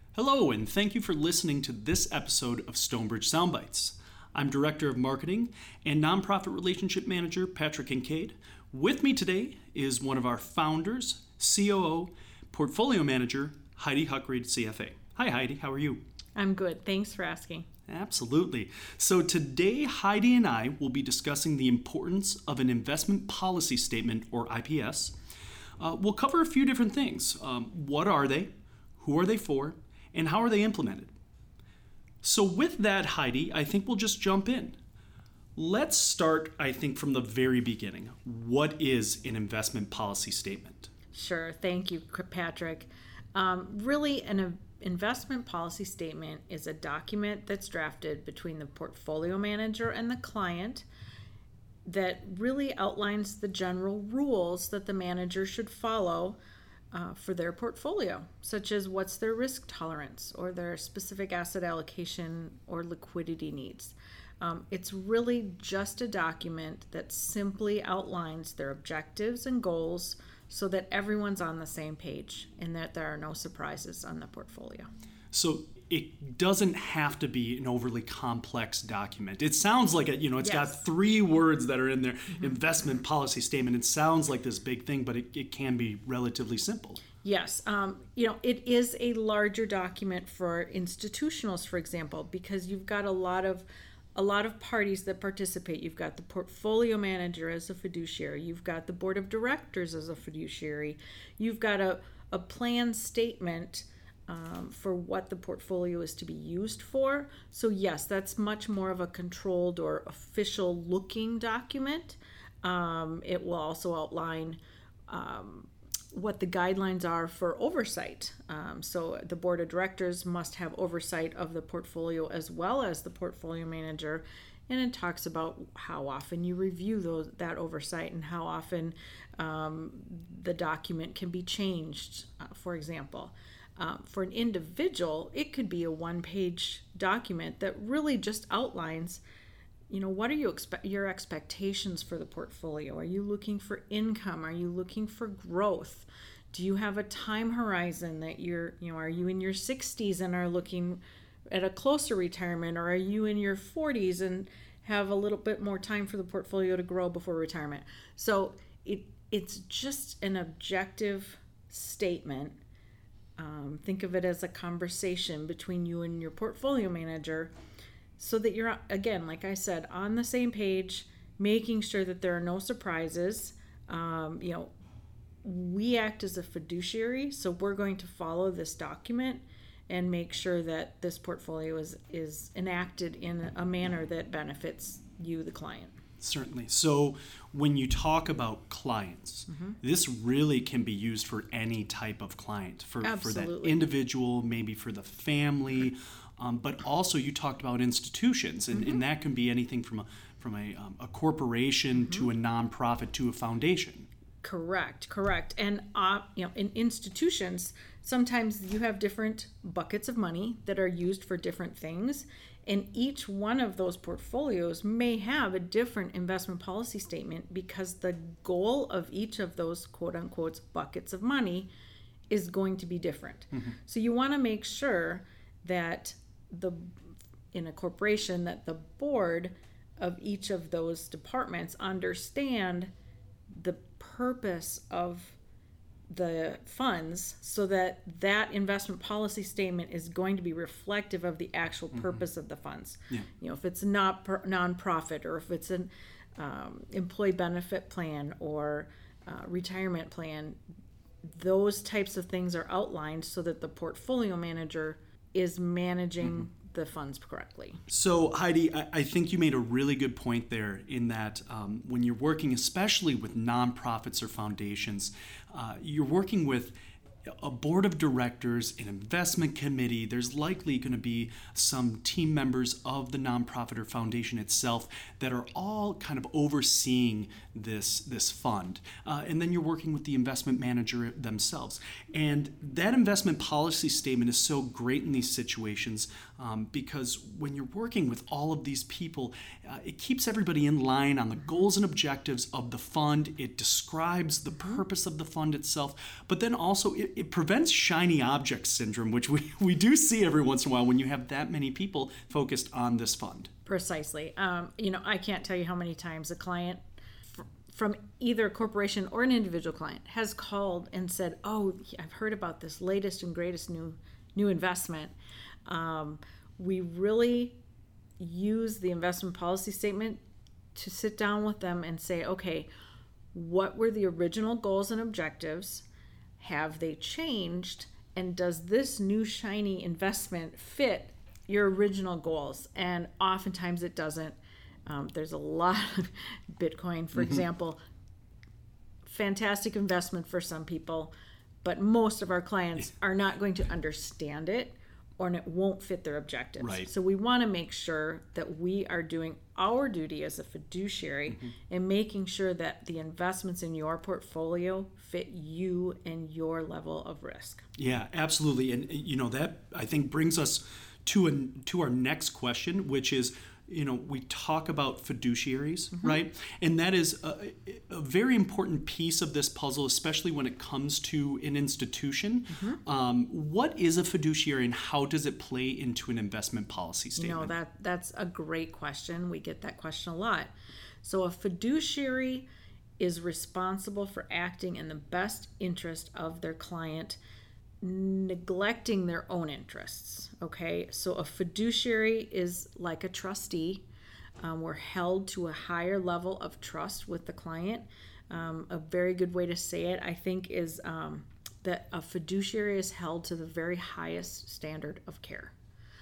Hello, and thank you for listening to this episode of Stonebridge Soundbites. I'm Director of Marketing and Nonprofit Relationship Manager Patrick Kincaid. With me today is one of our founders, COO, Portfolio Manager, Heidi Huckreid, CFA. Hi, Heidi. How are you? I'm good. Thanks for asking. Absolutely. So today, Heidi and I will be discussing the importance of an investment policy statement, or IPS. We'll cover a few different things. What are they? Who are they for? And how are they implemented? So with that, Heidi, I think we'll just jump in. Let's start, from the very beginning. What is an investment policy statement? Sure. Thank you, Patrick. Really, an investment policy statement is a document that's drafted between the portfolio manager and the client that really outlines the general rules that the manager should follow for their portfolio, such as what's their risk tolerance or their specific asset allocation or liquidity needs. It's really just a document that simply outlines their objectives and goals so that everyone's on the same page and that there are no surprises on the portfolio. So it doesn't have to be an overly complex document. It sounds like it's got 3 words that are in there, investment policy statement. It sounds like this big thing, but it can be relatively simple. Yes. It is a larger document for institutionals, for example, because you've got a lot of parties that participate. You've got the portfolio manager as a fiduciary. You've got the board of directors as a fiduciary. You've got a plan statement for what the portfolio is to be used for. So yes, that's much more of a controlled or official looking document. It will also outline what the guidelines are for oversight. So the board of directors must have oversight of the portfolio as well as the portfolio manager. And it talks about how often you review that oversight and how often the document can be changed, for example. For an individual, it could be a 1-page document that really just outlines, what are your expectations for the portfolio? Are you looking for income? Are you looking for growth? Do you have a time horizon that are you in your 60s and are looking at a closer retirement, or are you in your 40s and have a little bit more time for the portfolio to grow before retirement? So it's just an objective statement. Think of it as a conversation between you and your portfolio manager so that you're, again, like I said, on the same page, making sure that there are no surprises. We act as a fiduciary, so we're going to follow this document and make sure that this portfolio is enacted in a manner that benefits you, the client. Certainly. So when you talk about clients, this really can be used for any type of client, for that individual, maybe for the family, but also you talked about institutions, and that can be anything from a corporation to a nonprofit to a foundation. Correct. And in institutions, sometimes you have different buckets of money that are used for different things. And each one of those portfolios may have a different investment policy statement because the goal of each of those quote unquote buckets of money is going to be different. So you want to make sure that in a corporation that the board of each of those departments understand the purpose of the funds so that investment policy statement is going to be reflective of the actual purpose of the funds. If it's not nonprofit, or if it's an employee benefit plan or retirement plan, those types of things are outlined so that the portfolio manager is managing the funds correctly. So Heidi, I think you made a really good point there in that when you're working especially with nonprofits or foundations, you're working with a board of directors, an investment committee. There's likely going to be some team members of the nonprofit or foundation itself that are all kind of overseeing this fund. And then you're working with the investment manager themselves. And that investment policy statement is so great in these situations because when you're working with all of these people, it keeps everybody in line on the goals and objectives of the fund. It describes the purpose of the fund itself, but then also it prevents shiny object syndrome, which we do see every once in a while when you have that many people focused on this fund. Precisely. I can't tell you how many times a client from either a corporation or an individual client has called and said, "Oh, I've heard about this latest and greatest new investment." We really use the investment policy statement to sit down with them and say, okay, what were the original goals and objectives? Have they changed? And does this new shiny investment fit your original goals? And oftentimes it doesn't. There's a lot of Bitcoin, for example, fantastic investment for some people, but most of our clients are not going to understand it, or it won't fit their objectives. Right. So we want to make sure that we are doing our duty as a fiduciary and making sure that the investments in your portfolio fit you and your level of risk. Yeah, absolutely. And that I think brings us to our next question, which is, we talk about fiduciaries, right? And that is a very important piece of this puzzle, especially when it comes to an institution. What is a fiduciary and how does it play into an investment policy statement? That's a great question. We get that question a lot. So a fiduciary is responsible for acting in the best interest of their client, neglecting their own interests. Okay, so a fiduciary is like a trustee. We're held to a higher level of trust with the client. A very good way to say it, I think, is that a fiduciary is held to the very highest standard of care.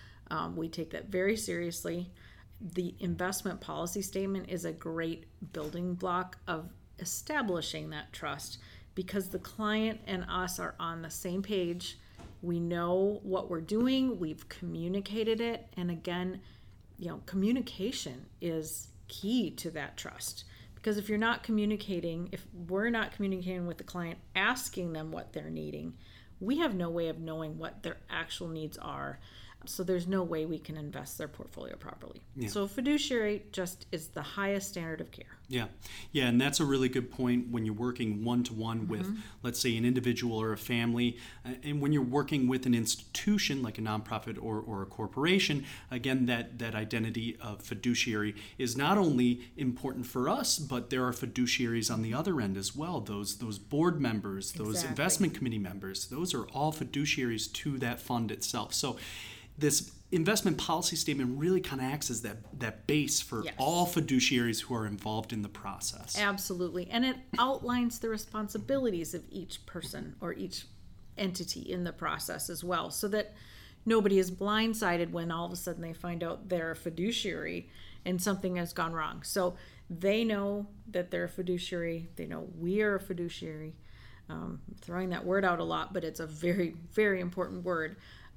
We take that very seriously. The investment policy statement is a great building block of establishing that trust, because the client and us are on the same page. We know what we're doing, we've communicated it, and again, communication is key to that trust. Because if we're not communicating with the client, asking them what they're needing, we have no way of knowing what their actual needs are. So there's no way we can invest their portfolio properly. Yeah. So fiduciary just is the highest standard of care. Yeah, and that's a really good point when you're working one-to-one with, let's say, an individual or a family. And when you're working with an institution like a nonprofit or a corporation, again, that identity of fiduciary is not only important for us, but there are fiduciaries on the other end as well. Those board members, those investment committee members, those are all fiduciaries to that fund itself. So this investment policy statement really kind of acts as that base for all fiduciaries who are involved in the process. Absolutely. And it outlines the responsibilities of each person or each entity in the process as well, so that nobody is blindsided when all of a sudden they find out they're a fiduciary and something has gone wrong. So they know that they're a fiduciary. They know we are a fiduciary. Throwing that word out a lot, but it's a very, very important word.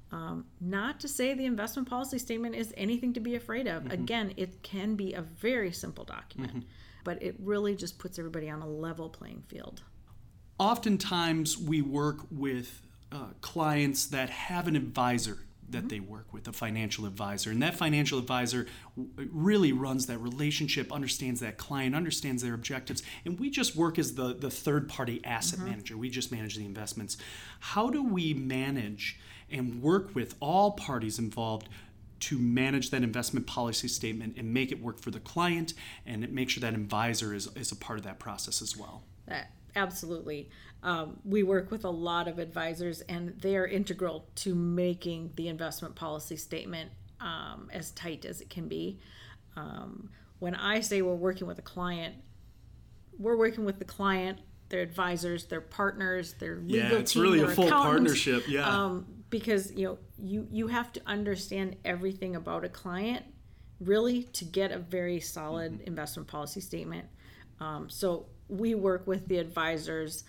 Not to say the investment policy statement is anything to be afraid of. Again, it can be a very simple document, but it really just puts everybody on a level playing field. Oftentimes we work with clients that have an advisor that they work with, a financial advisor. And that financial advisor really runs that relationship, understands that client, understands their objectives. And we just work as the third-party asset manager. We just manage the investments. How do we manage and work with all parties involved to manage that investment policy statement and make it work for the client and make sure that advisor is a part of that process as well? Absolutely. We work with a lot of advisors, and they are integral to making the investment policy statement as tight as it can be. When I say we're working with a client, we're working with the client, their advisors, their partners, their legal team, it's really a full partnership. Because you have to understand everything about a client really to get a very solid investment policy statement. So we work with the advisors.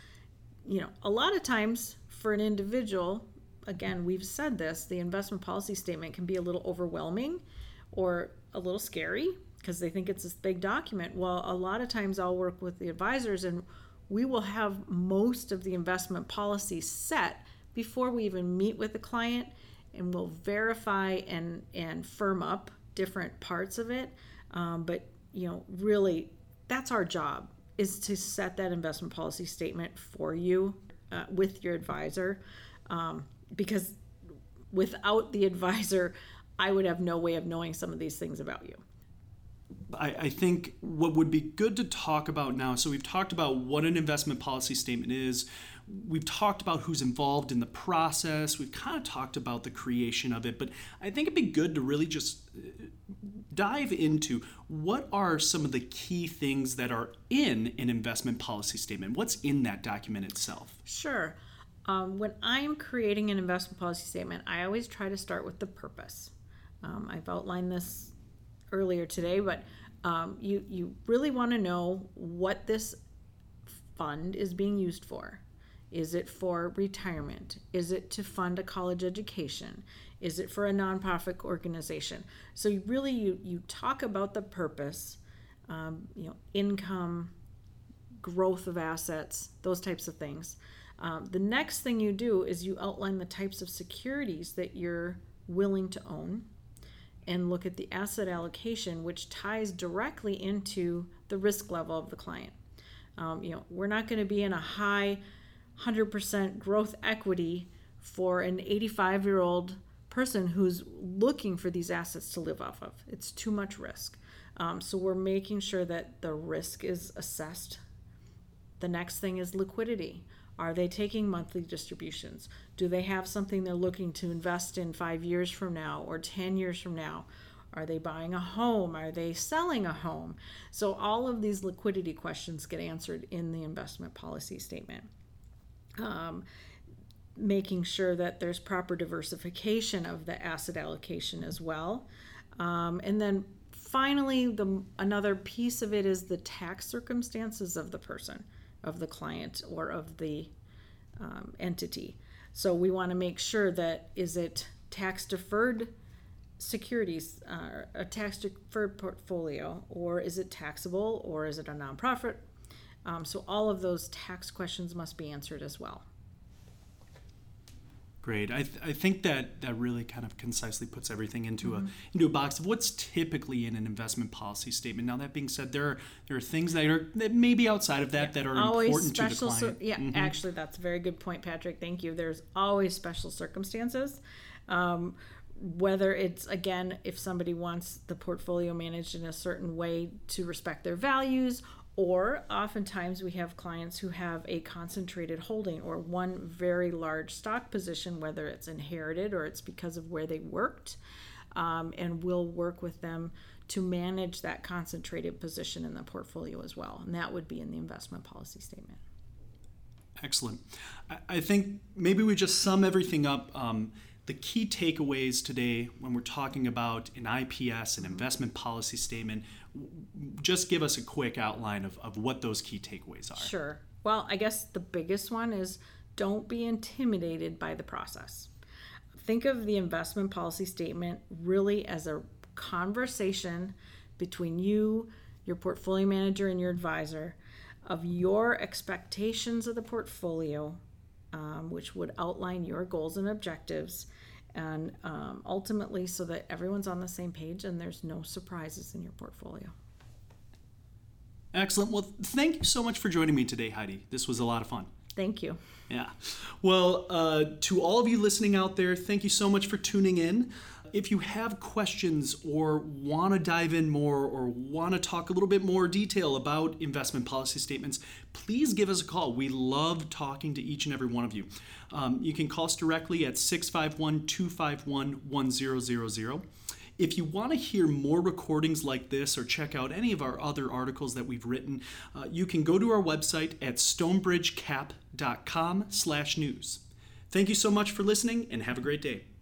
A lot of times for an individual, again, we've said this, the investment policy statement can be a little overwhelming or a little scary because they think it's this big document. Well, a lot of times I'll work with the advisors and we will have most of the investment policy set before we even meet with the client, and we'll verify and firm up different parts of it. But really, that's our job, is to set that investment policy statement for you. with your advisor, because without the advisor, I would have no way of knowing some of these things about you. I think what would be good to talk about now, so we've talked about what an investment policy statement is. We've talked about who's involved in the process. We've kind of talked about the creation of it, but I think it'd be good to really just dive into what are some of the key things that are in an investment policy statement. What's in that document itself? Sure. When I'm creating an investment policy statement, I always try to start with the purpose. I've outlined this earlier today, but you really want to know what this fund is being used for. Is it for retirement? Is it to fund a college education? Is it for a nonprofit organization? So you talk about the purpose, income, growth of assets, those types of things. The next thing you do is you outline the types of securities that you're willing to own and look at the asset allocation, which ties directly into the risk level of the client. We're not going to be in a high 100% growth equity for an 85-year-old person who's looking for these assets to live off of. It's too much risk. So we're making sure that the risk is assessed. The next thing is liquidity. Are they taking monthly distributions? Do they have something they're looking to invest in 5 years from now or 10 years from now? Are they buying a home? Are they selling a home? So all of these liquidity questions get answered in the investment policy statement. Making sure that there's proper diversification of the asset allocation as well. And then finally, another piece of it is the tax circumstances of the person, of the client, or of the entity. So we want to make sure that, is it tax deferred securities, a tax deferred portfolio, or is it taxable, or is it a nonprofit? So all of those tax questions must be answered as well. Great. I think that really kind of concisely puts everything into a box of what's typically in an investment policy statement. Now, that being said, there are things that may be outside of that that are important to the client. Actually, that's a very good point, Patrick. Thank you. There's always special circumstances. Whether it's, again, if somebody wants the portfolio managed in a certain way to respect their values, or oftentimes we have clients who have a concentrated holding or one very large stock position, whether it's inherited or it's because of where they worked, and we'll work with them to manage that concentrated position in the portfolio as well. And that would be in the investment policy statement. Excellent. I think maybe we just sum everything up. The key takeaways today when we're talking about an IPS, an investment policy statement, just give us a quick outline of what those key takeaways are. Sure. Well, I guess the biggest one is don't be intimidated by the process. Think of the investment policy statement really as a conversation between you, your portfolio manager, and your advisor of your expectations of the portfolio, which would outline your goals and objectives, and ultimately so that everyone's on the same page and there's no surprises in your portfolio. Excellent. Well, thank you so much for joining me today, Heidi. This was a lot of fun. Thank you. Yeah. Well, to all of you listening out there, thank you so much for tuning in. If you have questions or want to dive in more or want to talk a little bit more detail about investment policy statements, please give us a call. We love talking to each and every one of you. You can call us directly at 651-251-1000. If you want to hear more recordings like this or check out any of our other articles that we've written, you can go to our website at stonebridgecap.com/news. Thank you so much for listening and have a great day.